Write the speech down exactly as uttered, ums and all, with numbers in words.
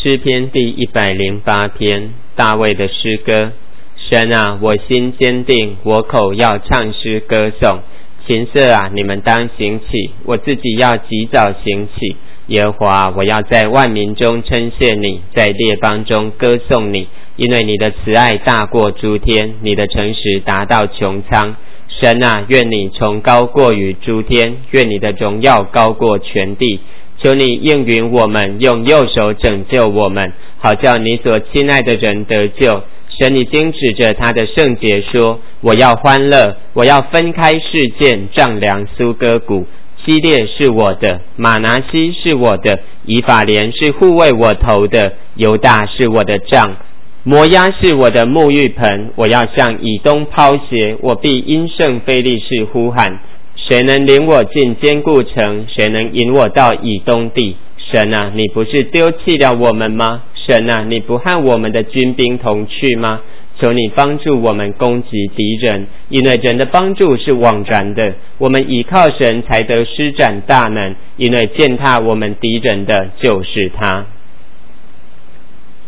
诗篇第一百零八篇，大卫的诗歌。神啊，我心坚定，我口要唱诗歌颂。琴瑟啊，你们当行起，我自己要及早行起。耶和华，我要在万民中称谢你，在列邦中歌颂你，因为你的慈爱大过诸天，你的诚实达到穹苍。神啊，愿你崇高过于诸天，愿你的荣耀高过全地。求你应允我们，用右手拯救我们，好叫你所亲爱的人得救。神已经指着他的圣洁说，我要欢乐，我要分开事件，丈量苏歌谷。基列是我的，马拿西是我的，以法莲是护卫我头的，犹大是我的杖，摩押是我的沐浴盆。我要向以东抛鞋，我必因圣非利士呼喊。谁能领我进坚固城？谁能引我到以东地？神啊，你不是丢弃了我们吗？神啊，你不和我们的军兵同去吗？求你帮助我们攻击敌人，因为人的帮助是枉然的。我们倚靠神才得施展大能，因为践踏我们敌人的就是他。